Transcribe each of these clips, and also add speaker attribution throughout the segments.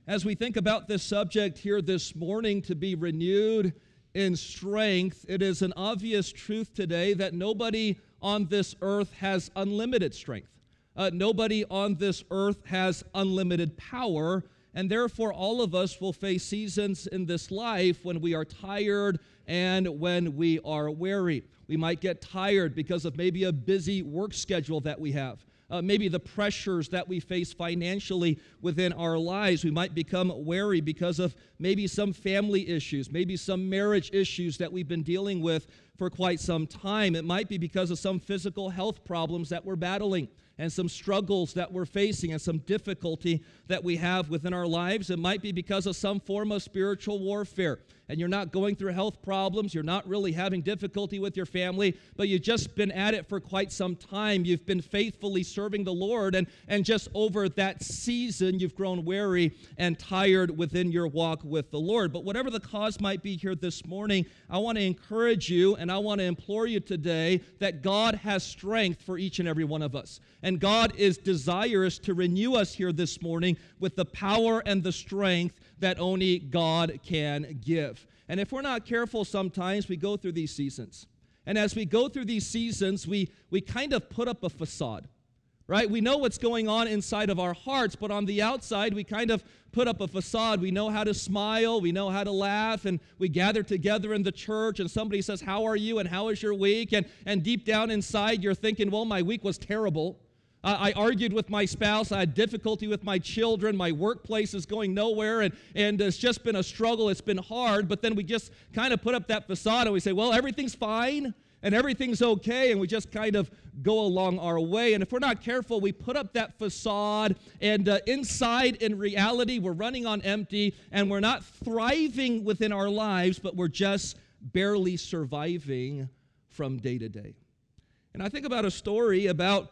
Speaker 1: As we think about this subject here this morning, to be renewed in strength, it is an obvious truth today that nobody on this earth has unlimited strength. Nobody on this earth has unlimited power, and therefore all of us will face seasons in this life when we are tired and when we are weary. We might get tired because of maybe a busy work schedule that we have. Maybe the pressures that we face financially within our lives. We might become weary because of maybe some family issues, maybe some marriage issues that we've been dealing with for quite some time. It might be because of some physical health problems that we're battling and some struggles that we're facing and some difficulty that we have within our lives. It might be because of some form of spiritual warfare, and you're not going through health problems, you're not really having difficulty with your family, but you've just been at it for quite some time. You've been faithfully serving the Lord, and just over that season, you've grown weary and tired within your walk with the Lord. But whatever the cause might be here this morning, I want to encourage you and I want to implore you today that God has strength for each and every one of us. And God is desirous to renew us here this morning with the power and the strength that only God can give. And if we're not careful, sometimes we go through these seasons. And as we go through these seasons, we kind of put up a facade, right? We know what's going on inside of our hearts, but on the outside, we kind of put up a facade. We know how to smile, we know how to laugh, and we gather together in the church, and somebody says, "How are you?" and "How is your week?" And deep down inside, you're thinking, "Well, my week was terrible. I argued with my spouse. I had difficulty with my children. My workplace is going nowhere, and it's just been a struggle. It's been hard." But then we just kind of put up that facade, and we say, "Well, everything's fine, and everything's okay," and we just kind of go along our way. And if we're not careful, we put up that facade, and inside, in reality, we're running on empty, and we're not thriving within our lives, but we're just barely surviving from day to day. And I think about a story about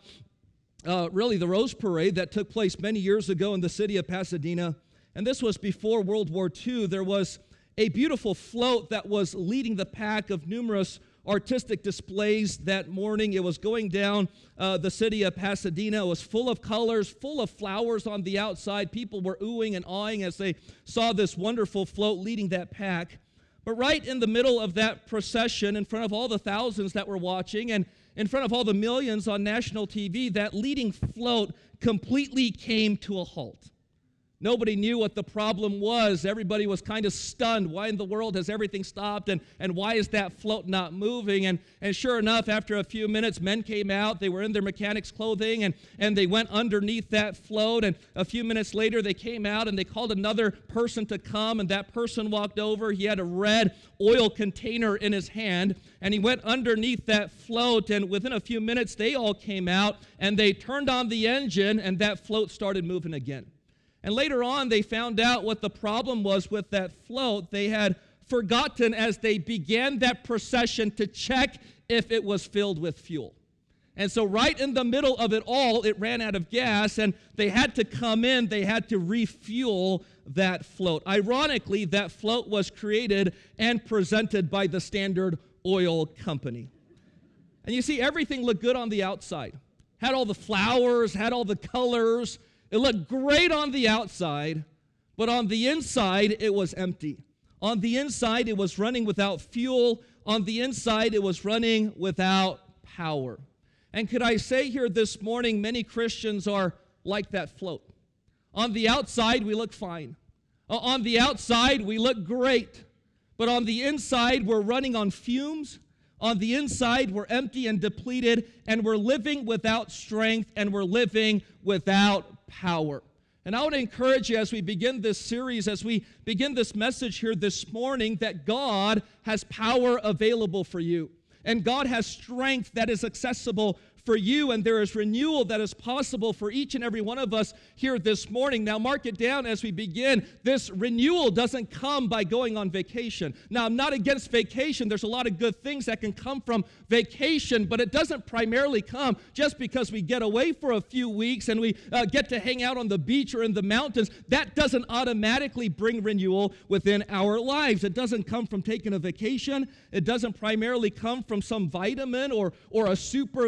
Speaker 1: really the Rose Parade that took place many years ago in the city of Pasadena. And this was before World War II. There was a beautiful float that was leading the pack of numerous artistic displays that morning. It was going down the city of Pasadena. It was full of colors, full of flowers on the outside. People were oohing and awing as they saw this wonderful float leading that pack. But right in the middle of that procession, in front of all the thousands that were watching, and in front of all the millions on national TV, that leading float completely came to a halt. Nobody knew what the problem was. Everybody was kind of stunned. Why in the world has everything stopped, and why is that float not moving? And sure enough, after a few minutes, men came out. They were in their mechanics clothing, and they went underneath that float. And a few minutes later, they came out, and they called another person to come, and that person walked over. He had a red oil container in his hand, and he went underneath that float, and within a few minutes, they all came out, and they turned on the engine, and that float started moving again. And later on, they found out what the problem was with that float. They had forgotten as they began that procession to check if it was filled with fuel. And so right in the middle of it all, it ran out of gas, and they had to come in. They had to refuel that float. Ironically, that float was created and presented by the Standard Oil Company. And you see, everything looked good on the outside. Had all the flowers, had all the colors. It looked great on the outside, but on the inside, it was empty. On the inside, it was running without fuel. On the inside, it was running without power. And could I say here this morning, many Christians are like that float. On the outside, we look fine. On the outside, we look great. But on the inside, we're running on fumes. On the inside, we're empty and depleted, and we're living without strength, and we're living without power. And I want to encourage you as we begin this series, as we begin this message here this morning, that God has power available for you. And God has strength that is accessible for you, and there is renewal that is possible for each and every one of us here this morning. Now, mark it down as we begin. This renewal doesn't come by going on vacation. Now, I'm not against vacation. There's a lot of good things that can come from vacation, but it doesn't primarily come just because we get away for a few weeks and we get to hang out on the beach or in the mountains. That doesn't automatically bring renewal within our lives. It doesn't come from taking a vacation. It doesn't primarily come from some vitamin or a superfood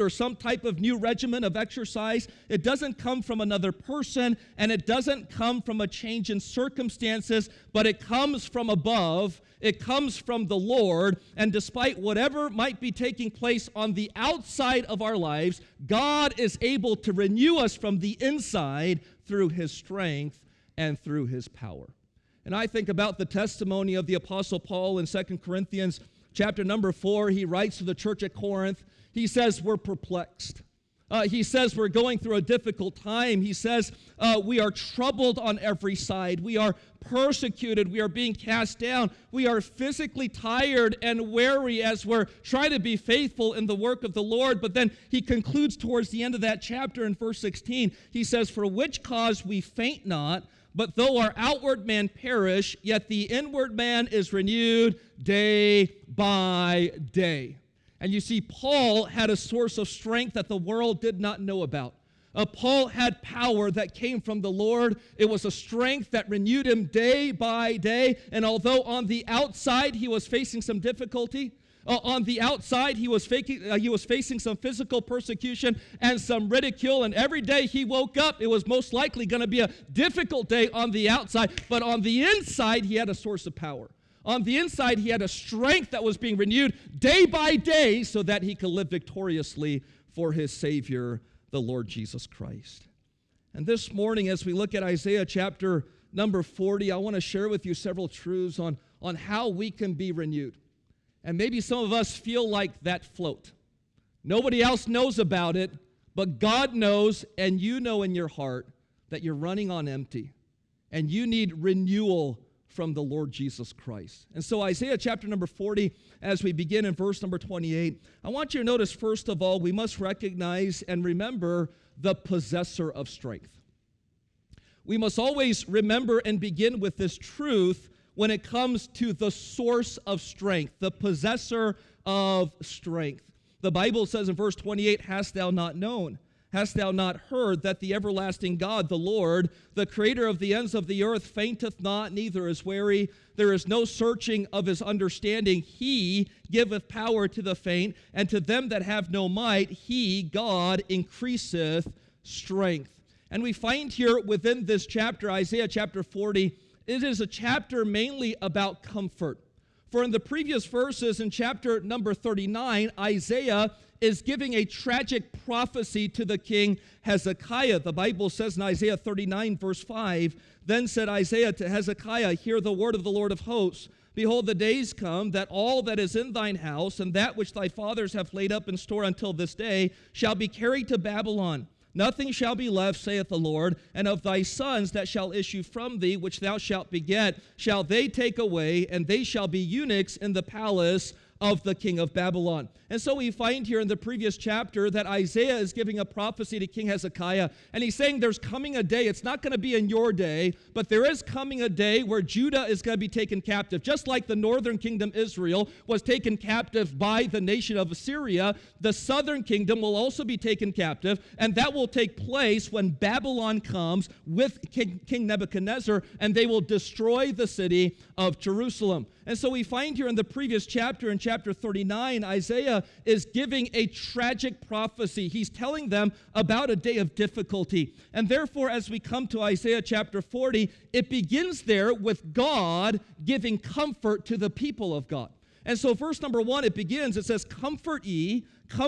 Speaker 1: or some type of new regimen of exercise. It doesn't come from another person, and it doesn't come from a change in circumstances, but it comes from above. It comes from the Lord, and despite whatever might be taking place on the outside of our lives, God is able to renew us from the inside through His strength and through His power. And I think about the testimony of the Apostle Paul in 2 Corinthians chapter number 4. He writes to the church at Corinth. He says, we're perplexed. He says we're going through a difficult time. He says we are troubled on every side. We are persecuted. We are being cast down. We are physically tired and weary as we're trying to be faithful in the work of the Lord. But then he concludes towards the end of that chapter in verse 16. He says, for which cause we faint not, but though our outward man perish, yet the inward man is renewed day by day. And you see, Paul had a source of strength that the world did not know about. Paul had power that came from the Lord. It was a strength that renewed him day by day. And although on the outside he was facing some difficulty, on the outside he was facing some physical persecution and some ridicule. And every day he woke up, it was most likely going to be a difficult day on the outside. But on the inside, he had a source of power. On the inside, he had a strength that was being renewed day by day so that he could live victoriously for his Savior, the Lord Jesus Christ. And this morning, as we look at Isaiah chapter number 40, I want to share with you several truths on how we can be renewed. And maybe some of us feel like that float. Nobody else knows about it, but God knows, and you know in your heart that you're running on empty, and you need renewal from the Lord Jesus Christ. And so Isaiah chapter number 40, as we begin in verse number 28, I want you to notice, first of all, we must recognize and remember the possessor of strength. We must always remember and begin with this truth when it comes to the source of strength, the possessor of strength. The Bible says in verse 28, hast thou not known? Hast thou not heard that the everlasting God, the Lord, the creator of the ends of the earth, fainteth not, neither is weary? There is no searching of his understanding. He giveth power to the faint, and to them that have no might, he, God, increaseth strength. And we find here within this chapter, Isaiah chapter 40, it is a chapter mainly about comfort. For in the previous verses in chapter number 39, Isaiah is giving a tragic prophecy to the king Hezekiah. The Bible says in Isaiah 39, verse 5, then said Isaiah to Hezekiah, hear the word of the Lord of hosts. Behold, the days come that all that is in thine house and that which thy fathers have laid up in store until this day shall be carried to Babylon. Nothing shall be left, saith the Lord, and of thy sons that shall issue from thee, which thou shalt beget, shall they take away, and they shall be eunuchs in the palace of the king of Babylon. And so we find here in the previous chapter that Isaiah is giving a prophecy to King Hezekiah, and he's saying there's coming a day, it's not going to be in your day, but there is coming a day where Judah is going to be taken captive. Just like the northern kingdom Israel was taken captive by the nation of Assyria, the southern kingdom will also be taken captive, and that will take place when Babylon comes with King Nebuchadnezzar, and they will destroy the city of Jerusalem. And so we find here in the previous chapter, in chapter 39, Isaiah is giving a tragic prophecy. He's telling them about a day of difficulty. And therefore, as we come to Isaiah chapter 40, it begins there with God giving comfort to the people of God. And so verse number 1, it begins, it says, comfort ye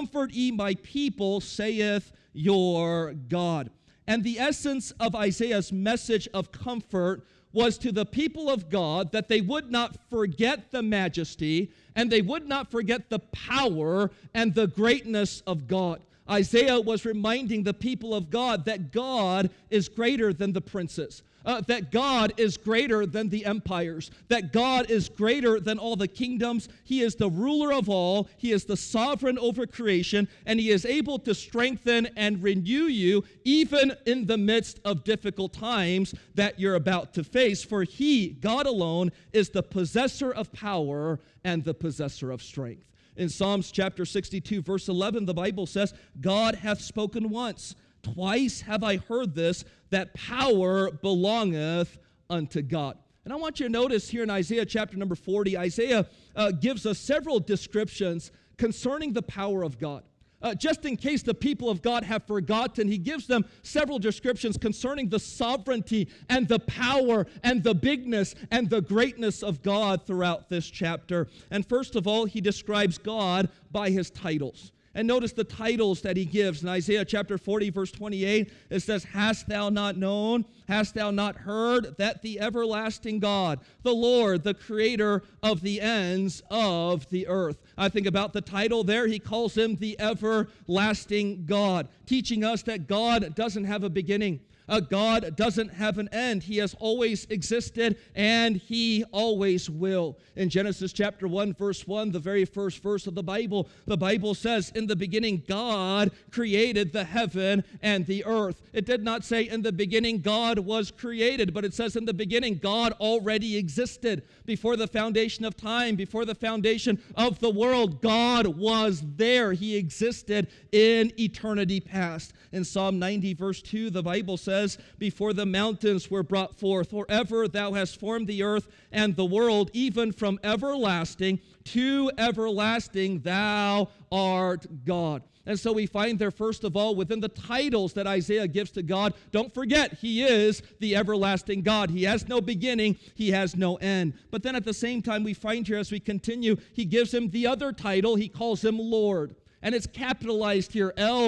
Speaker 1: my people, saith your God. And the essence of Isaiah's message of comfort was to the people of God that they would not forget the majesty and they would not forget the power and the greatness of God. Isaiah was reminding the people of God that God is greater than the princes, that God is greater than the empires, that God is greater than all the kingdoms. He is the ruler of all. He is the sovereign over creation, and he is able to strengthen and renew you even in the midst of difficult times that you're about to face. For he, God alone, is the possessor of power and the possessor of strength. In Psalms chapter 62, verse 11, the Bible says, God hath spoken once. Twice have I heard this, that power belongeth unto God. And I want you to notice here in Isaiah chapter number 40, Isaiah gives us several descriptions concerning the power of God. Just in case the people of God have forgotten, he gives them several descriptions concerning the sovereignty and the power and the bigness and the greatness of God throughout this chapter. And first of all, he describes God by his titles. And notice the titles that he gives. In Isaiah chapter 40, verse 28, it says, "Hast thou not known, hast thou not heard, that the everlasting God, the Lord, the creator of the ends of the earth." I think about the title there. He calls him the everlasting God, teaching us that God doesn't have a beginning. God doesn't have an end. He has always existed, and he always will. In Genesis chapter 1, verse 1, the very first verse of the Bible says, "In the beginning, God created the heaven and the earth." It did not say, "In the beginning, God was created," but it says, "In the beginning, God already existed." Before the foundation of time, before the foundation of the world, God was there. He existed in eternity past. In Psalm 90, verse 2, the Bible says, "Before the mountains were brought forth, or ever thou hast formed the earth and the world, even from everlasting to everlasting, thou art God." And so we find there, first of all, within the titles that Isaiah gives to God, don't forget, he is the everlasting God. He has no beginning, he has no end. But then at the same time, we find here as we continue, he gives him the other title, he calls him Lord. And it's capitalized here,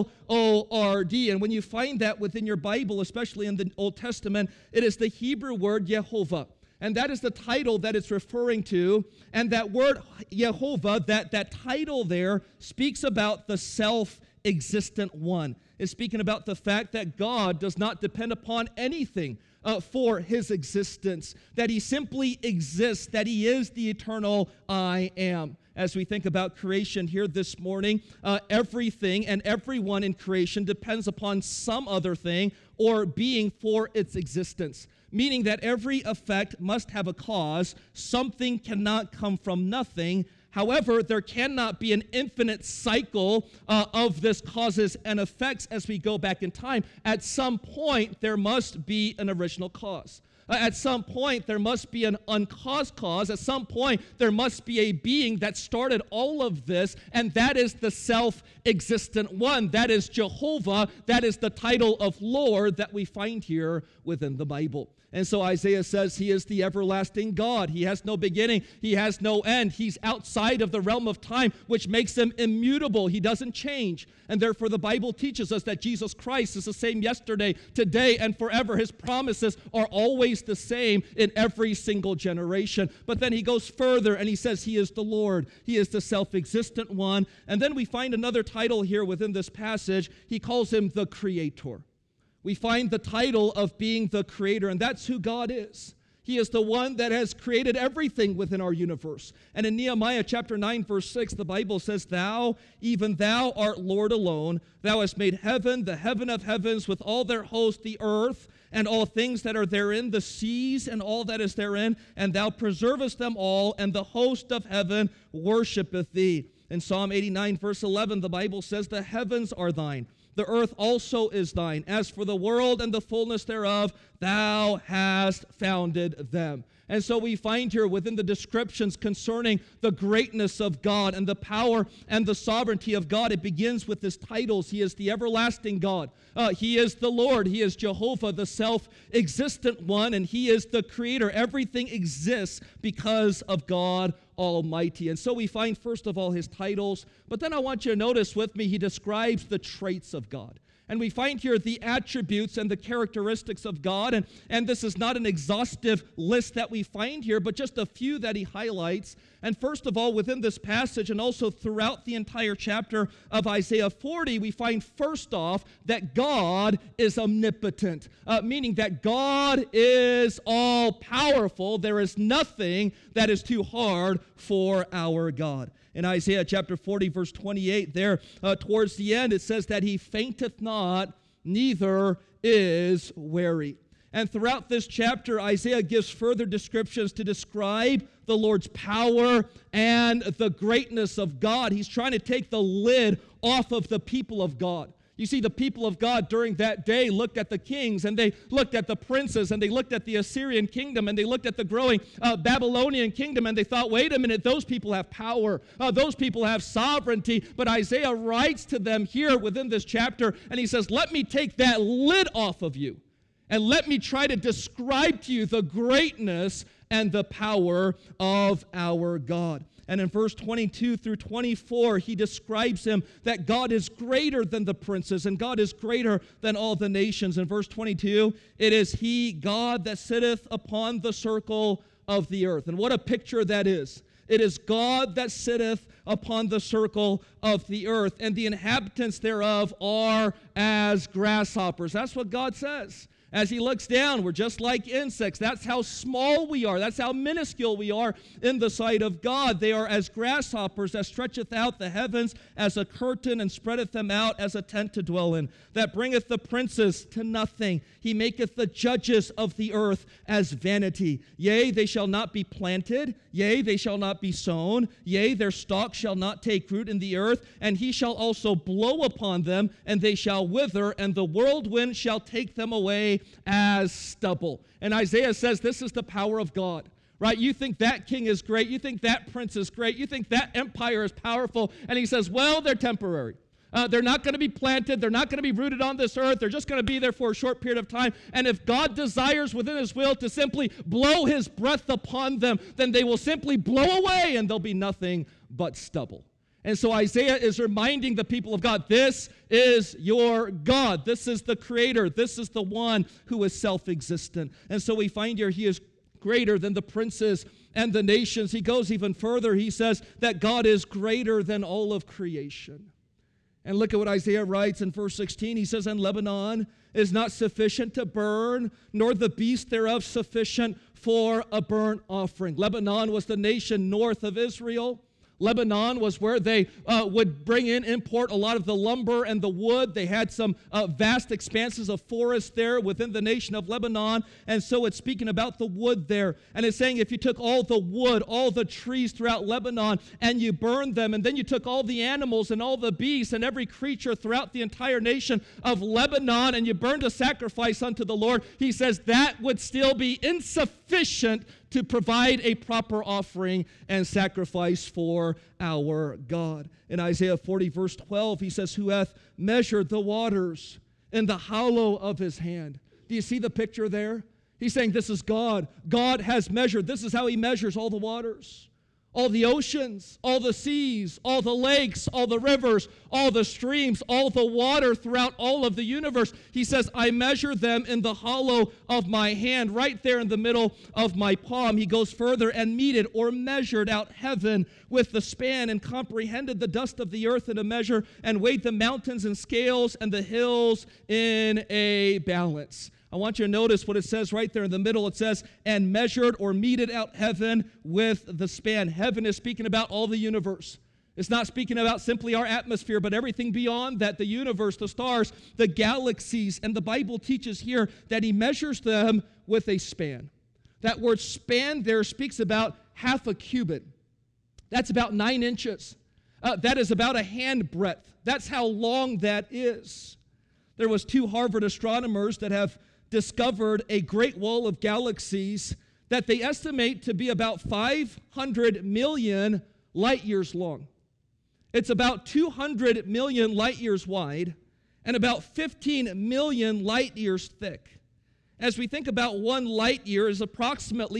Speaker 1: L-O-R-D. And when you find that within your Bible, especially in the Old Testament, it is the Hebrew word Yehovah. And that is the title that it's referring to. And that word Yehovah, that title there, speaks about the self-existent one. It's speaking about the fact that God does not depend upon anything for his existence, that he simply exists, that he is the eternal I am. As we think about creation here this morning, everything and everyone in creation depends upon some other thing or being for its existence, meaning that every effect must have a cause. Something cannot come from nothing. However, there cannot be an infinite cycle of this causes and effects as we go back in time. At some point, there must be an original cause. At some point, there must be an uncaused cause. At some point, there must be a being that started all of this, and that is the self-existent one. That is Jehovah. That is the title of Lord that we find here within the Bible. And so Isaiah says he is the everlasting God. He has no beginning. He has no end. He's outside of the realm of time, which makes him immutable. He doesn't change. And therefore, the Bible teaches us that Jesus Christ is the same yesterday, today, and forever. His promises are always the same in every single generation. But then he goes further and he says he is the Lord. He is the self-existent one. And then we find another title here within this passage. He calls him the Creator. We find the title of being the creator, and that's who God is. He is the one that has created everything within our universe. And in Nehemiah chapter 9, verse 6, the Bible says, "Thou, even thou art Lord alone. Thou hast made heaven, the heaven of heavens, with all their host, the earth, and all things that are therein, the seas, and all that is therein. And thou preservest them all, and the host of heaven worshipeth thee." In Psalm 89, verse 11, the Bible says, "The heavens are thine. The earth also is thine. As for the world and the fullness thereof, thou hast founded them." And so we find here within the descriptions concerning the greatness of God and the power and the sovereignty of God, it begins with his titles. He is the everlasting God. He is the Lord. He is Jehovah, the self-existent one, and he is the creator. Everything exists because of God Almighty. And so we find, first of all, his titles. But then I want you to notice with me, he describes the traits of God. And we find here the attributes and the characteristics of God. And this is not an exhaustive list that we find here, but just a few that he highlights. And first of all, within this passage and also throughout the entire chapter of Isaiah 40, we find first off that God is omnipotent, meaning that God is all-powerful. There is nothing that is too hard for our God. In Isaiah chapter 40, verse 28, there towards the end, it says that he fainteth not, neither is weary. And throughout this chapter, Isaiah gives further descriptions to describe the Lord's power and the greatness of God. He's trying to take the lid off of the people of God. You see, the people of God during that day looked at the kings, and they looked at the princes, and they looked at the Assyrian kingdom, and they looked at the growing Babylonian kingdom, and they thought, wait a minute, those people have power. Those people have sovereignty. But Isaiah writes to them here within this chapter, and he says, let me take that lid off of you, and let me try to describe to you the greatness and the power of our God. And in verse 22 through 24, he describes him that God is greater than the princes and God is greater than all the nations. In verse 22, it is he, God, that sitteth upon the circle of the earth. And what a picture that is. It is God that sitteth upon the circle of the earth, and the inhabitants thereof are as grasshoppers. That's what God says. As he looks down, we're just like insects. That's how small we are. That's how minuscule we are in the sight of God. They are as grasshoppers that stretcheth out the heavens as a curtain and spreadeth them out as a tent to dwell in, that bringeth the princes to nothing. He maketh the judges of the earth as vanity. Yea, they shall not be planted. Yea, they shall not be sown. Yea, their stalk shall not take root in the earth. And he shall also blow upon them, and they shall wither, and the whirlwind shall take them away as stubble. And Isaiah says this is the power of God, right? You think that king is great. You think that prince is great. You think that empire is powerful. And he says, well, they're temporary. They're not going to be planted. They're not going to be rooted on this earth. They're just going to be there for a short period of time. And if God desires within his will to simply blow his breath upon them, then they will simply blow away and there'll be nothing but stubble. And so Isaiah is reminding the people of God, this is your God. This is the creator. This is the one who is self-existent. And so we find here he is greater than the princes and the nations. He goes even further. He says that God is greater than all of creation. And look at what Isaiah writes in verse 16. He says, and Lebanon is not sufficient to burn, nor the beast thereof sufficient for a burnt offering. Lebanon was the nation north of Israel. Lebanon was where they would bring in, import a lot of the lumber and the wood. They had some vast expanses of forest there within the nation of Lebanon. And so it's speaking about the wood there. And it's saying if you took all the wood, all the trees throughout Lebanon, and you burned them, and then you took all the animals and all the beasts and every creature throughout the entire nation of Lebanon, and you burned a sacrifice unto the Lord, he says that would still be insufficient to provide a proper offering and sacrifice for our God. In Isaiah 40, verse 12, he says, who hath measured the waters in the hollow of his hand. Do you see the picture there? He's saying this is God. God has measured. This is how he measures all the waters, all the oceans, all the seas, all the lakes, all the rivers, all the streams, all the water throughout all of the universe. He says, I measure them in the hollow of my hand, right there in the middle of my palm. He goes further and meted or measured out heaven with the span and comprehended the dust of the earth in a measure and weighed the mountains in scales and the hills in a balance. I want you to notice what it says right there in the middle. It says, and measured or meted out heaven with the span. Heaven is speaking about all the universe. It's not speaking about simply our atmosphere, but everything beyond that, the universe, the stars, the galaxies. And the Bible teaches here that he measures them with a span. That word span there speaks about half a cubit. That's about 9 inches. That is about a hand breadth. That's how long that is. There was 2 Harvard astronomers that have discovered a great wall of galaxies that they estimate to be about 500 million light years long. It's about 200 million light years wide and about 15 million light years thick. As we think about 1 light year is approximately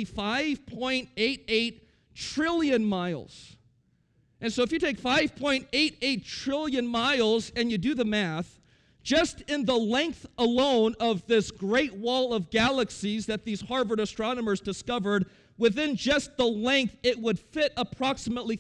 Speaker 1: 5.88 trillion miles. And so if you take 5.88 trillion miles and you do the math, just in the length alone of this great wall of galaxies that these Harvard astronomers discovered, within just the length, it would fit approximately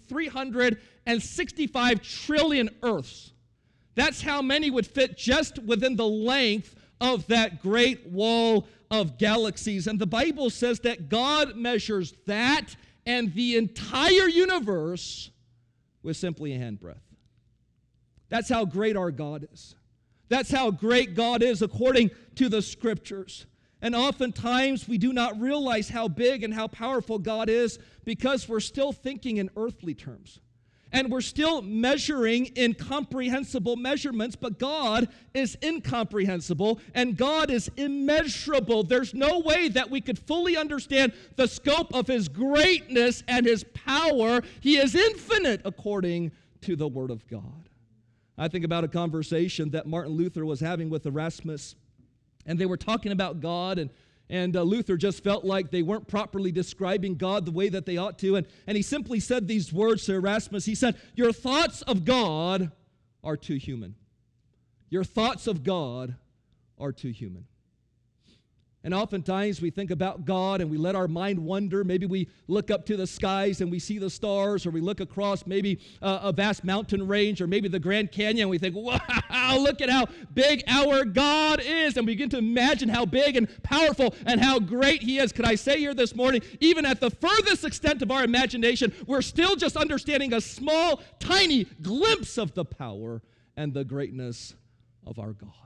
Speaker 1: 365 trillion Earths. That's how many would fit just within the length of that great wall of galaxies. And the Bible says that God measures that and the entire universe with simply a handbreadth. That's how great our God is. That's how great God is according to the Scriptures. And oftentimes we do not realize how big and how powerful God is because we're still thinking in earthly terms. and we're still measuring incomprehensible measurements, but God is incomprehensible, and God is immeasurable. There's no way that we could fully understand the scope of his greatness and his power. He is infinite according to the Word of God. I think about a conversation that Martin Luther was having with Erasmus, and they were talking about God, and Luther just felt like they weren't properly describing God the way that they ought to. And he simply said these words to Erasmus. He said, "Your thoughts of God are too human. Your thoughts of God are too human." And oftentimes we think about God and we let our mind wander. Maybe we look up to the skies and we see the stars, or we look across maybe a vast mountain range, or maybe the Grand Canyon, and we think, wow, look at how big our God is. And we begin to imagine how big and powerful and how great he is. Could I say here this morning, even at the furthest extent of our imagination, we're still just understanding a small, tiny glimpse of the power and the greatness of our God.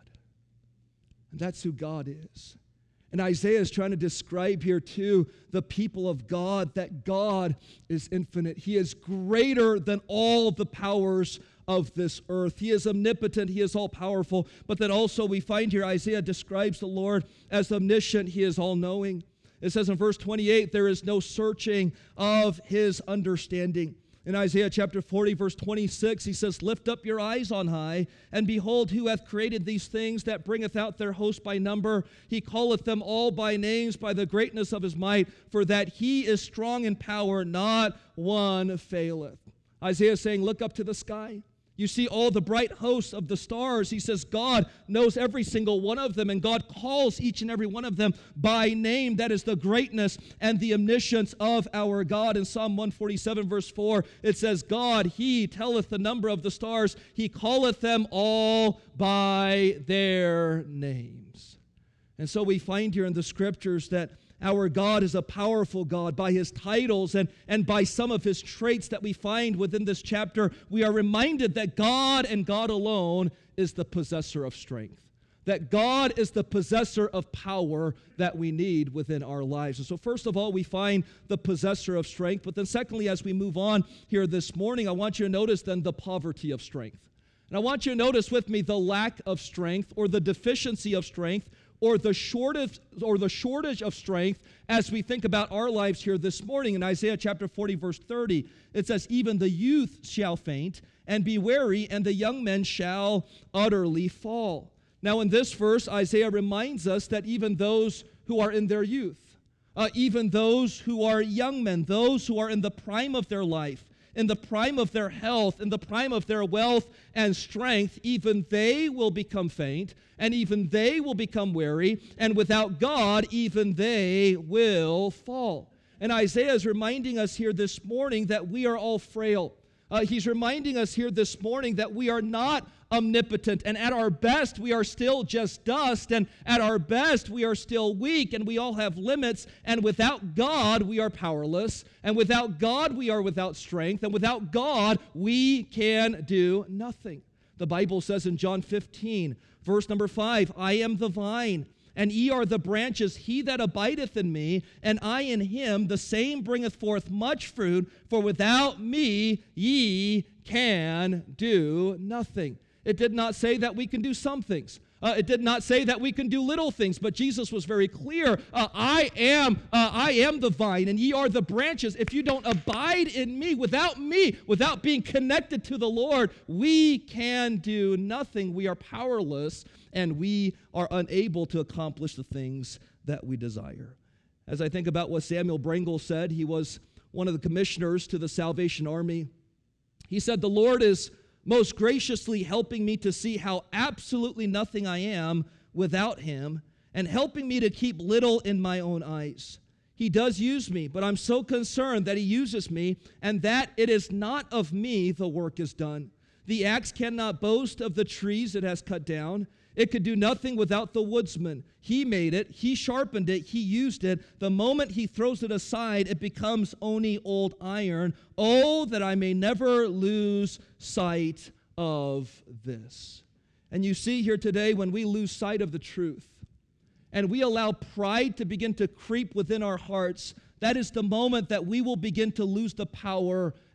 Speaker 1: And that's who God is. And Isaiah is trying to describe here to the people of God that God is infinite. He is greater than all the powers of this earth. He is omnipotent. He is all-powerful. But then also we find here Isaiah describes the Lord as omniscient. He is all-knowing. It says in verse 28, there is no searching of his understanding. In Isaiah chapter 40, verse 26, he says, "Lift up your eyes on high, and behold who hath created these things, that bringeth out their host by number. He calleth them all by names, by the greatness of his might, for that he is strong in power, not one faileth." Isaiah is saying, look up to the sky. You see all the bright hosts of the stars. He says God knows every single one of them, and God calls each and every one of them by name. That is the greatness and the omniscience of our God. In Psalm 147, verse 4, it says, God, he telleth the number of the stars. He calleth them all by their names. And so we find here in the scriptures that our God is a powerful God. By his titles and by some of his traits that we find within this chapter, we are reminded that God and God alone is the possessor of strength. That God is the possessor of power that we need within our lives. And so first of all, we find the possessor of strength. But then secondly, as we move on here this morning, I want you to notice then the poverty of strength. And I want you to notice with me the lack of strength, or the deficiency of strength, or the shortage of strength as we think about our lives here this morning. In Isaiah chapter 40, verse 30, it says, "Even the youth shall faint and be weary, and the young men shall utterly fall." Now in this verse, Isaiah reminds us that even those who are in their youth, even those who are young men, those who are in the prime of their life, in the prime of their health, in the prime of their wealth and strength, even they will become faint, and even they will become weary, and without God, even they will fall. And Isaiah is reminding us here this morning that we are all frail. He's reminding us here this morning that we are not omnipotent, and at our best, we are still just dust, and at our best, we are still weak, and we all have limits, and without God, we are powerless, and without God, we are without strength, and without God, we can do nothing. The Bible says in John 15, verse number 5, "I am the vine, and ye are the branches. He that abideth in me, and I in him, the same bringeth forth much fruit, for without me ye can do nothing." It did not say that we can do some things. It did not say that we can do little things, but Jesus was very clear. I am the vine, and ye are the branches. If you don't abide in me, without being connected to the Lord, we can do nothing. We are powerless, and we are unable to accomplish the things that we desire. As I think about what Samuel Brengle said, he was one of the commissioners to the Salvation Army. He said, "The Lord is most graciously helping me to see how absolutely nothing I am without him, and helping me to keep little in my own eyes. He does use me, but I'm so concerned that he uses me, and that it is not of me the work is done. The axe cannot boast of the trees it has cut down. It could do nothing without the woodsman. He made it, he sharpened it, he used it. The moment he throws it aside, it becomes only old iron. Oh, that I may never lose sight of this." And you see here today, when we lose sight of the truth, and we allow pride to begin to creep within our hearts, that is the moment that we will begin to lose the power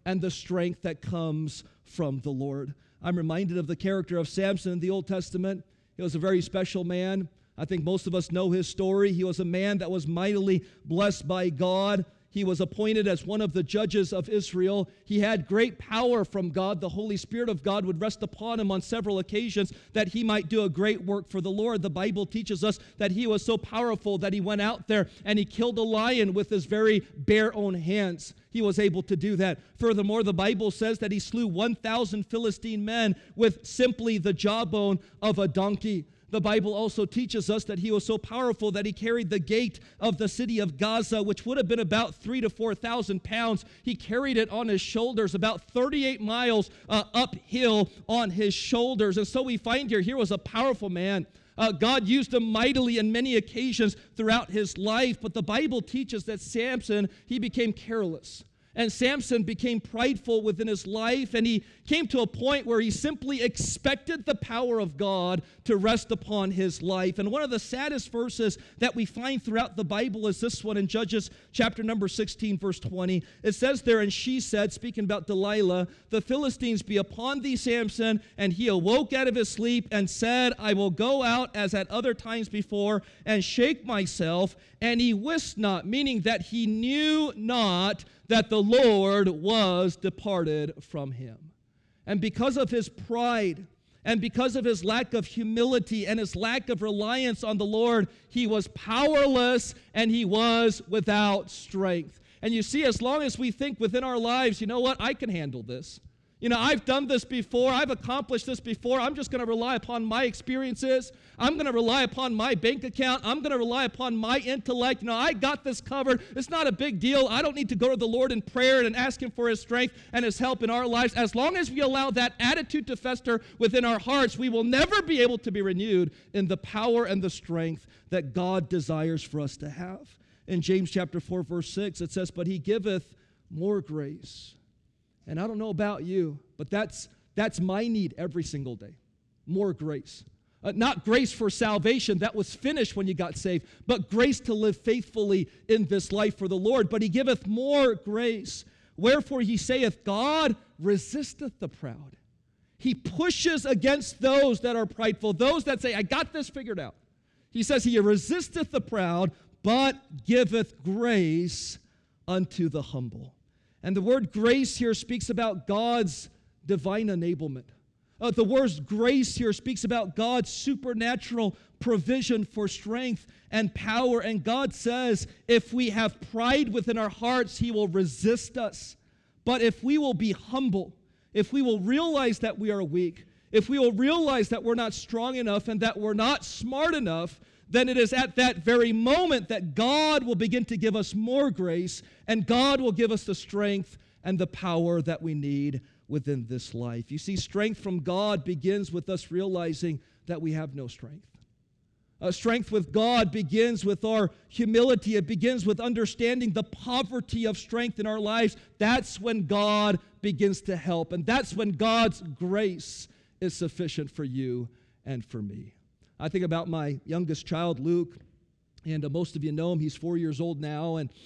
Speaker 1: and the strength that comes from the Lord. I'm reminded of the character of Samson in the Old Testament. He was a very special man. I think most of us know his story. He was a man that was mightily blessed by God. He was appointed as one of the judges of Israel. He had great power from God. The Holy Spirit of God would rest upon him on several occasions that he might do a great work for the Lord. The Bible teaches us that he was so powerful that he went out there and he killed a lion with his very bare own hands. He was able to do that. Furthermore, the Bible says that he slew 1,000 Philistine men with simply the jawbone of a donkey. The Bible also teaches us that he was so powerful that he carried the gate of the city of Gaza, which would have been about 3,000 to 4,000 pounds. He carried it on his shoulders, about 38 miles uphill on his shoulders. And so we find here was a powerful man. God used him mightily in many occasions throughout his life, but the Bible teaches that Samson, he became careless. And Samson became prideful within his life, and he came to a point where he simply expected the power of God to rest upon his life. And one of the saddest verses that we find throughout the Bible is this one in Judges chapter number 16, verse 20. It says there, and she said, speaking about Delilah, the Philistines be upon thee, Samson. And he awoke out of his sleep and said, I will go out as at other times before and shake myself. And he wist not, meaning that he knew not that the Lord was departed from him. And because of his pride, and because of his lack of humility and his lack of reliance on the Lord, he was powerless and he was without strength. And you see, as long as we think within our lives, you know what, I can handle this. You know, I've done this before. I've accomplished this before. I'm just going to rely upon my experiences. I'm going to rely upon my bank account. I'm going to rely upon my intellect. You know, I got this covered. It's not a big deal. I don't need to go to the Lord in prayer and ask him for his strength and his help in our lives. As long as we allow that attitude to fester within our hearts, we will never be able to be renewed in the power and the strength that God desires for us to have. In James chapter 4, verse 6, it says, but he giveth more grace. And I don't know about you, but that's my need every single day. More grace. Not grace for salvation, that was finished when you got saved, but grace to live faithfully in this life for the Lord. But he giveth more grace. Wherefore he saith, God resisteth the proud. He pushes against those that are prideful, those that say, I got this figured out. He says, he resisteth the proud, but giveth grace unto the humble. And the word grace here speaks about God's divine enablement. The word grace here speaks about God's supernatural provision for strength and power. And God says, if we have pride within our hearts, he will resist us. But if we will be humble, if we will realize that we are weak, if we will realize that we're not strong enough and that we're not smart enough, then it is at that very moment that God will begin to give us more grace, and God will give us the strength and the power that we need within this life. You see, strength from God begins with us realizing that we have no strength. Strength with God begins with our humility. It begins with understanding the poverty of strength in our lives. That's when God begins to help, and that's when God's grace is sufficient for you and for me. I think about my youngest child, Luke, and most of you know him. He's 4 years old now, and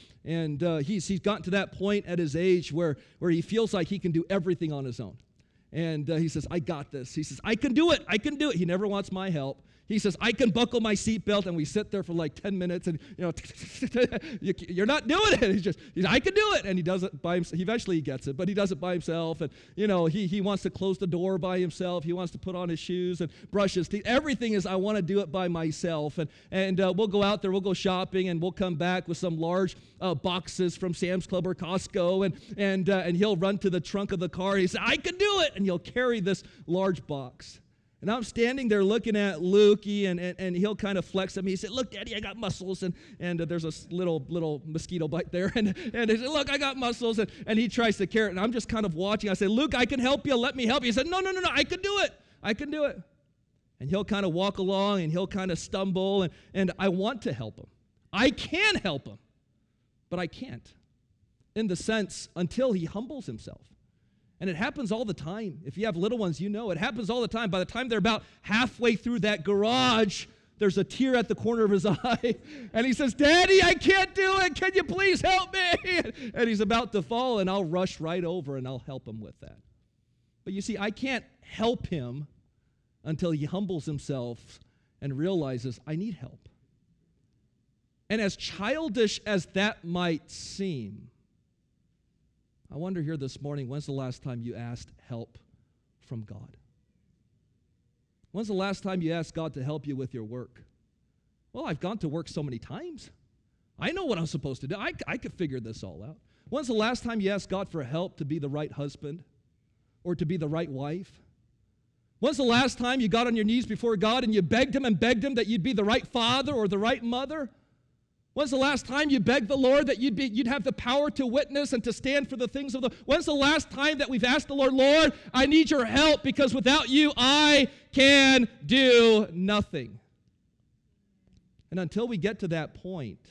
Speaker 1: he's gotten to that point at his age where he feels like he can do everything on his own. And he says, I got this. He says, I can do it. I can do it. He never wants my help. He says, I can buckle my seatbelt, and we sit there for like 10 minutes, and, you know, you're not doing it. He's I can do it, and he does it by himself. Eventually he gets it, but he does it by himself, and, you know, he wants to close the door by himself. He wants to put on his shoes and brush his teeth. Everything is, I want to do it by myself, and we'll go out there, we'll go shopping, and we'll come back with some large boxes from Sam's Club or Costco, and he'll run to the trunk of the car. He says, I can do it, and he'll carry this large box. And I'm standing there looking at Lukey, and he'll kind of flex at me. He said, look, Daddy, I got muscles. And there's a little mosquito bite there. And he said, look, I got muscles. And he tries to carry it. And I'm just kind of watching. I say, Luke, I can help you. Let me help you. He said, no, I can do it. I can do it. And he'll kind of walk along, and he'll kind of stumble. And I want to help him. I can help him. But I can't. In the sense, until he humbles himself. And it happens all the time. If you have little ones, you know it happens all the time. By the time they're about halfway through that garage There's a tear at the corner of his eye. And he says, Daddy, I can't do it. Can you please help me? And he's about to fall, and I'll rush right over and I'll help him with that. But you see, I can't help him until he humbles himself and realizes, I need help. And as childish as that might seem, I wonder here this morning, when's the last time you asked help from God? When's the last time you asked God to help you with your work? Well, I've gone to work so many times. I know what I'm supposed to do. I could figure this all out. When's the last time you asked God for help to be the right husband or to be the right wife? When's the last time you got on your knees before God and you begged him that you'd be the right father or the right mother? When's the last time you begged the Lord that you'd have the power to witness and to stand for the things of the... When's the last time that we've asked the Lord, Lord, I need your help because without you, I can do nothing. And until we get to that point,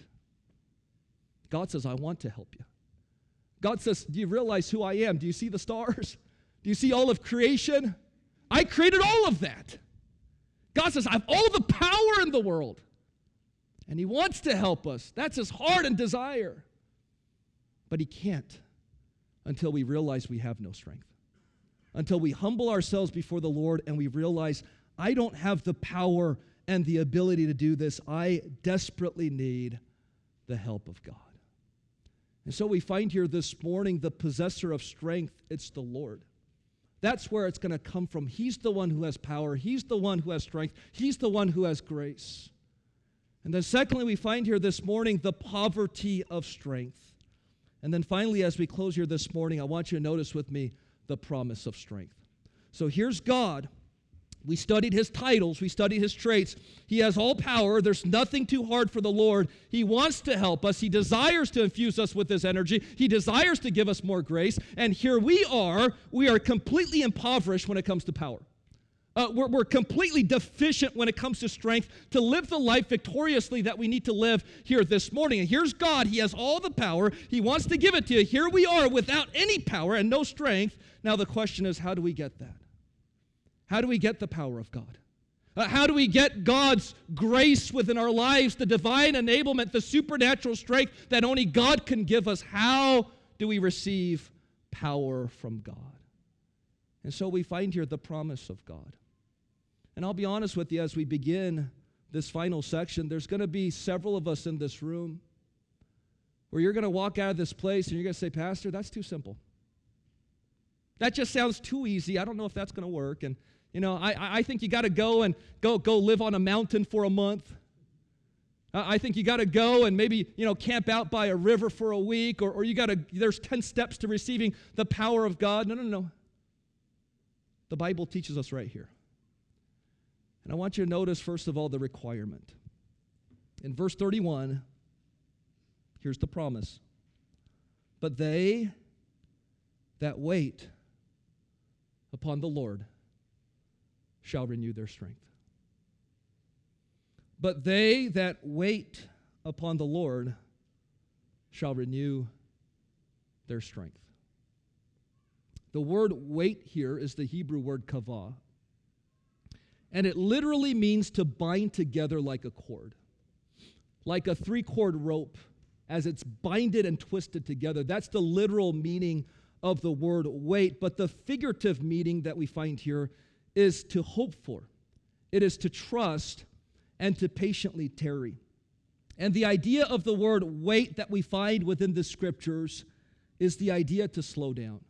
Speaker 1: God says, I want to help you. God says, do you realize who I am? Do you see the stars? Do you see all of creation? I created all of that. God says, I have all the power in the world. And he wants to help us. That's his heart and desire. But he can't until we realize we have no strength. Until we humble ourselves before the Lord and we realize, I don't have the power and the ability to do this. I desperately need the help of God. And so we find here this morning the possessor of strength, it's the Lord. That's where it's going to come from. He's the one who has power. He's the one who has strength. He's the one who has grace. And then secondly, we find here this morning the poverty of strength. And then finally, as we close here this morning, I want you to notice with me the promise of strength. So here's God. We studied his titles. We studied his traits. He has all power. There's nothing too hard for the Lord. He wants to help us. He desires to infuse us with his energy. He desires to give us more grace. And here we are completely impoverished when it comes to power. We're completely deficient when it comes to strength to live the life victoriously that we need to live here this morning. And here's God. He has all the power. He wants to give it to you. Here we are without any power and no strength. Now the question is, how do we get that? How do we get the power of God? How do we get God's grace within our lives, the divine enablement, the supernatural strength that only God can give us? How do we receive power from God? And so we find here the promise of God. And I'll be honest with you, as we begin this final section, there's going to be several of us in this room where you're going to walk out of this place and you're going to say, Pastor, that's too simple. That just sounds too easy. I don't know if that's going to work. And, you know, I think you got to go live on a mountain for a month. I think you got to go and maybe, camp out by a river for a week, or there's 10 steps to receiving the power of God. No. The Bible teaches us right here. And I want you to notice, first of all, the requirement. In verse 31, here's the promise. But they that wait upon the Lord shall renew their strength. But they that wait upon the Lord shall renew their strength. The word wait here is the Hebrew word kavah. And it literally means to bind together like a cord. Like a 3-cord rope as it's binded and twisted together. That's the literal meaning of the word wait. But the figurative meaning that we find here is to hope for. It is to trust and to patiently tarry. And the idea of the word wait that we find within the scriptures is the idea to slow down.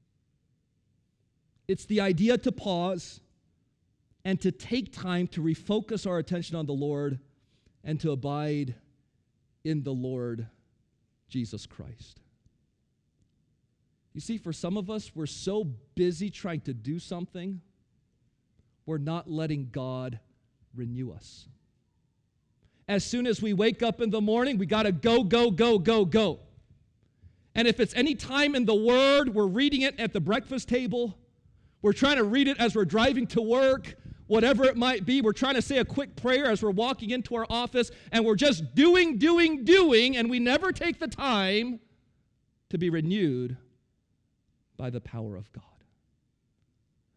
Speaker 1: It's the idea to pause and to take time to refocus our attention on the Lord and to abide in the Lord Jesus Christ. You see, for some of us, we're so busy trying to do something, we're not letting God renew us. As soon as we wake up in the morning, we got to go. And if it's any time in the Word, we're reading it at the breakfast table, we're trying to read it as we're driving to work, whatever it might be. We're trying to say a quick prayer as we're walking into our office, and we're just doing, and we never take the time to be renewed by the power of God.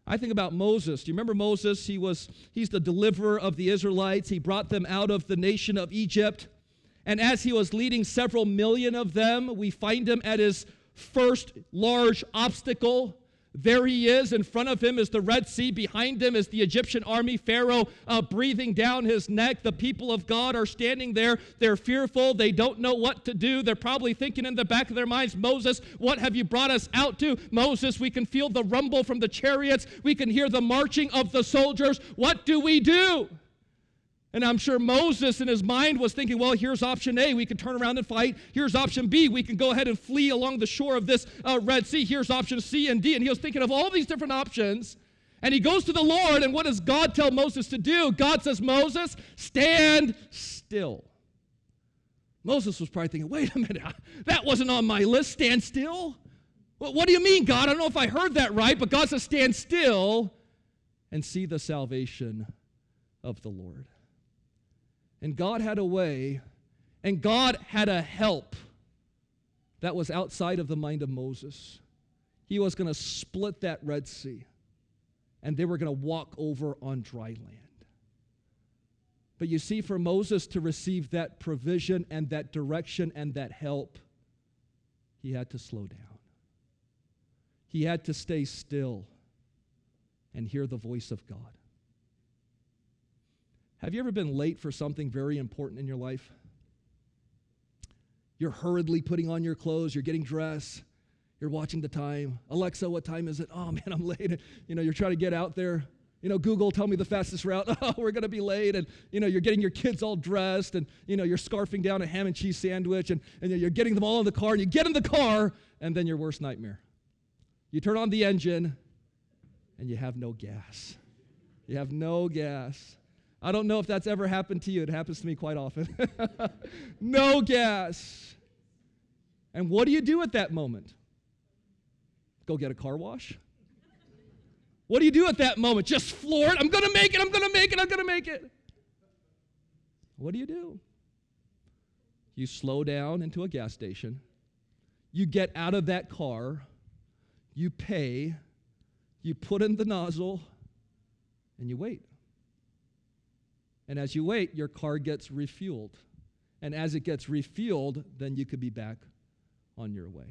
Speaker 1: I think about Moses. Do you remember Moses? He's the deliverer of the Israelites. He brought them out of the nation of Egypt. And as he was leading several million of them, we find him at his first large obstacle. There he is. In front of him is the Red Sea. Behind him is the Egyptian army, Pharaoh breathing down his neck. The people of God are standing there. They're fearful. They don't know what to do. They're probably thinking in the back of their minds, Moses, what have you brought us out to? Moses, we can feel the rumble from the chariots. We can hear the marching of the soldiers. What do we do? And I'm sure Moses in his mind was thinking, well, here's option A, we can turn around and fight. Here's option B, we can go ahead and flee along the shore of this Red Sea. Here's option C and D. And he was thinking of all these different options. And he goes to the Lord, and what does God tell Moses to do? God says, Moses, stand still. Moses was probably thinking, wait a minute, that wasn't on my list, stand still? Well, what do you mean, God? I don't know if I heard that right, but God says, stand still and see the salvation of the Lord. And God had a way, and God had a help that was outside of the mind of Moses. He was going to split that Red Sea, and they were going to walk over on dry land. But you see, for Moses to receive that provision and that direction and that help, he had to slow down. He had to stay still and hear the voice of God. Have you ever been late for something very important in your life? You're hurriedly putting on your clothes, you're getting dressed, you're watching the time. Alexa, what time is it? Oh man, I'm late. You're trying to get out there. Google, tell me the fastest route. Oh, we're going to be late. And, you're getting your kids all dressed and, you're scarfing down a ham and cheese sandwich and you're getting them all in the car. And you get in the car and then your worst nightmare. You turn on the engine and you have no gas. You have no gas. I don't know if that's ever happened to you. It happens to me quite often. No gas. And what do you do at that moment? Go get a car wash? What do you do at that moment? Just floor it? I'm going to make it. I'm going to make it. I'm going to make it. What do? You slow down into a gas station. You get out of that car. You pay. You put in the nozzle. And you wait. And as you wait, your car gets refueled. And as it gets refueled, then you could be back on your way.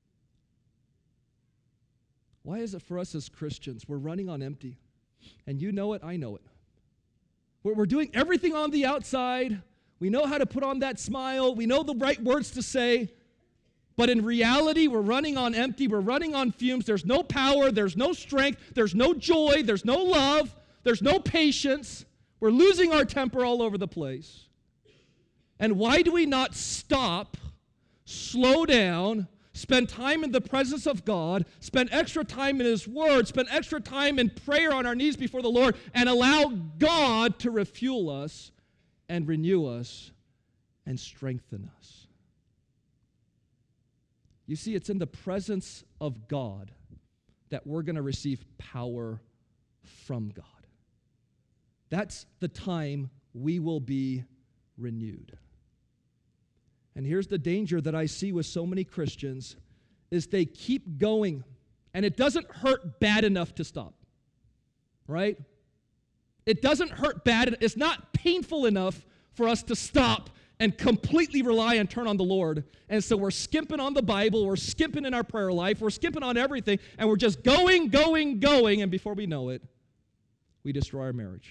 Speaker 1: Why is it for us as Christians, we're running on empty? And you know it, I know it. We're doing everything on the outside. We know how to put on that smile. We know the right words to say. But in reality, we're running on empty. We're running on fumes. There's no power. There's no strength. There's no joy. There's no love. There's no patience. We're losing our temper all over the place. And why do we not stop, slow down, spend time in the presence of God, spend extra time in His Word, spend extra time in prayer on our knees before the Lord, and allow God to refuel us and renew us and strengthen us? You see, it's in the presence of God that we're going to receive power from God. That's the time we will be renewed. And here's the danger that I see with so many Christians is they keep going, and it doesn't hurt bad enough to stop, right? It doesn't hurt bad. It's not painful enough for us to stop and completely rely and turn on the Lord. And so we're skimping on the Bible, we're skimping in our prayer life, we're skimping on everything, and we're just going, and before we know it, we destroy our marriage.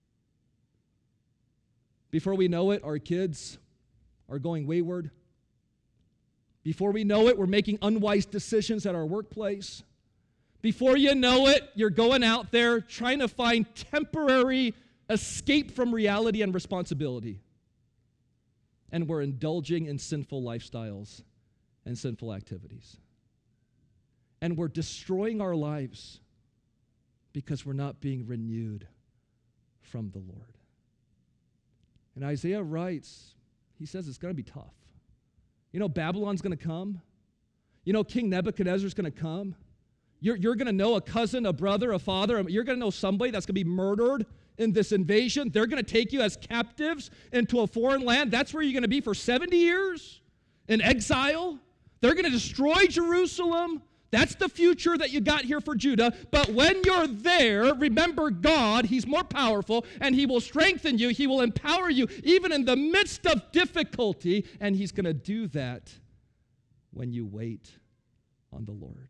Speaker 1: Before we know it, our kids are going wayward. Before we know it, we're making unwise decisions at our workplace. Before you know it, you're going out there trying to find temporary escape from reality and responsibility. And we're indulging in sinful lifestyles and sinful activities. And we're destroying our lives because we're not being renewed from the Lord. And Isaiah writes, he says it's going to be tough. Babylon's going to come. King Nebuchadnezzar's going to come. You're going to know a cousin, a brother, a father. You're going to know somebody that's going to be murdered in this invasion. They're going to take you as captives into a foreign land. That's where you're going to be for 70 years in exile. They're going to destroy Jerusalem. That's the future that you got here for Judah. But when you're there, remember God. He's more powerful, and He will strengthen you. He will empower you even in the midst of difficulty, and He's going to do that when you wait on the Lord.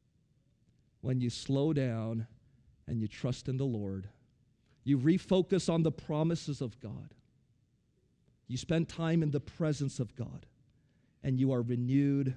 Speaker 1: When you slow down and you trust in the Lord, you refocus on the promises of God. You spend time in the presence of God, and you are renewed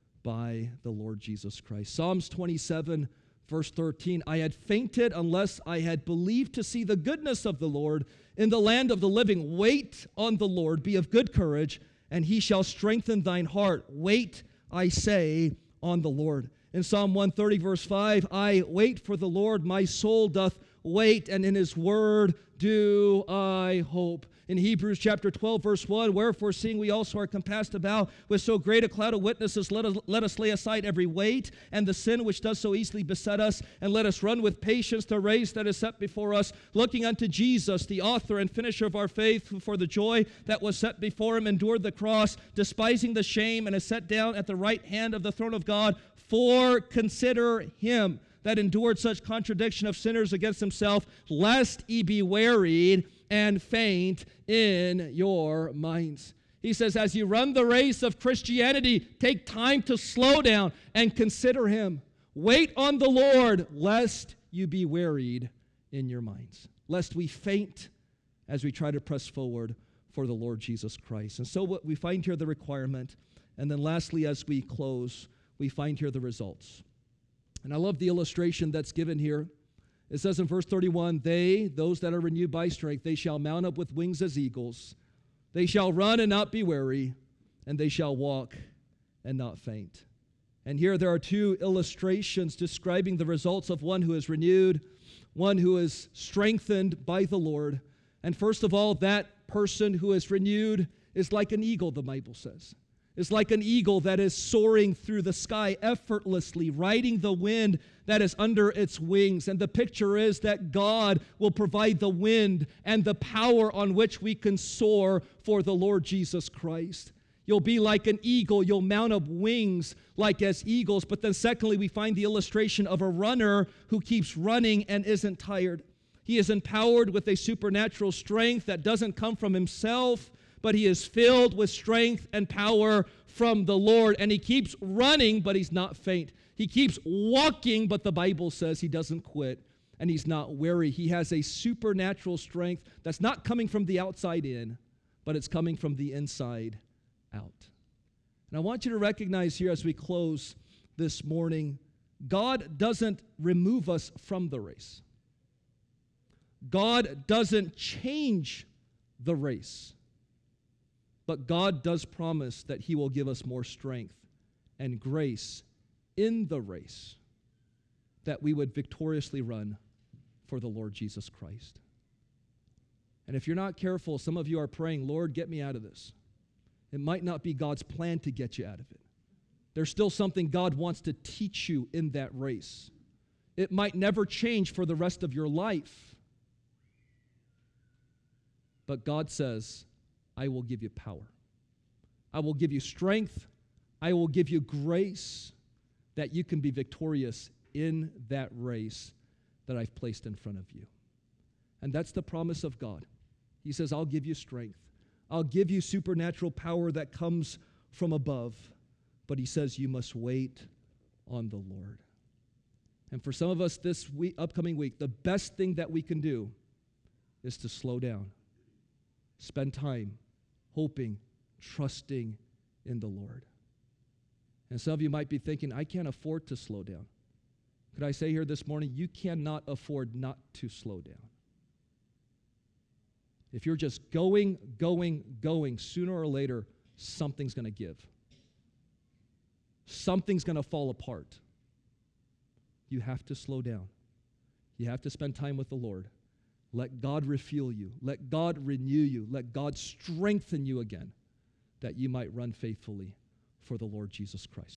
Speaker 1: by the Lord Jesus Christ. Psalms 27, verse 13, I had fainted unless I had believed to see the goodness of the Lord in the land of the living. Wait on the Lord, be of good courage, and He shall strengthen thine heart. Wait, I say, on the Lord. In Psalm 130, verse 5, I wait for the Lord, my soul doth wait, and in His word do I hope. In Hebrews chapter 12, verse 1, wherefore, seeing we also are compassed about with so great a cloud of witnesses, let us lay aside every weight and the sin which does so easily beset us, and let us run with patience the race that is set before us, looking unto Jesus, the author and finisher of our faith, who for the joy that was set before Him endured the cross, despising the shame, and is set down at the right hand of the throne of God. For consider Him that endured such contradiction of sinners against Himself, lest ye be wearied and faint in your minds. He says, as you run the race of Christianity, take time to slow down and consider Him. Wait on the Lord, lest you be wearied in your minds, lest we faint as we try to press forward for the Lord Jesus Christ. And so what we find here, the requirement, and then lastly, as we close, we find here the results. And I love the illustration that's given here. It says in verse 31, those that are renewed by strength, they shall mount up with wings as eagles. They shall run and not be weary, and they shall walk and not faint. And here there are two illustrations describing the results of one who is renewed, one who is strengthened by the Lord. And first of all, that person who is renewed is like an eagle, the Bible says. Is like an eagle that is soaring through the sky effortlessly, riding the wind that is under its wings. And the picture is that God will provide the wind and the power on which we can soar for the Lord Jesus Christ. You'll be like an eagle. You'll mount up wings like as eagles. But then secondly, we find the illustration of a runner who keeps running and isn't tired. He is empowered with a supernatural strength that doesn't come from himself, but he is filled with strength and power from the Lord. And he keeps running, but he's not faint. He keeps walking, but the Bible says he doesn't quit, and he's not weary. He has a supernatural strength that's not coming from the outside in, but it's coming from the inside out. And I want you to recognize here as we close this morning, God doesn't remove us from the race. God doesn't change the race. But God does promise that He will give us more strength and grace in the race that we would victoriously run for the Lord Jesus Christ. And if you're not careful, some of you are praying, Lord, get me out of this. It might not be God's plan to get you out of it. There's still something God wants to teach you in that race. It might never change for the rest of your life. But God says, I will give you power. I will give you strength. I will give you grace that you can be victorious in that race that I've placed in front of you. And that's the promise of God. He says, I'll give you strength. I'll give you supernatural power that comes from above. But He says you must wait on the Lord. And for some of us this week, upcoming week, the best thing that we can do is to slow down. Spend time hoping, trusting in the Lord. And some of you might be thinking, I can't afford to slow down. Could I say here this morning, you cannot afford not to slow down. If you're just going, sooner or later, something's going to give. Something's going to fall apart. You have to slow down. You have to spend time with the Lord. Let God refuel you. Let God renew you. Let God strengthen you again, that you might run faithfully for the Lord Jesus Christ.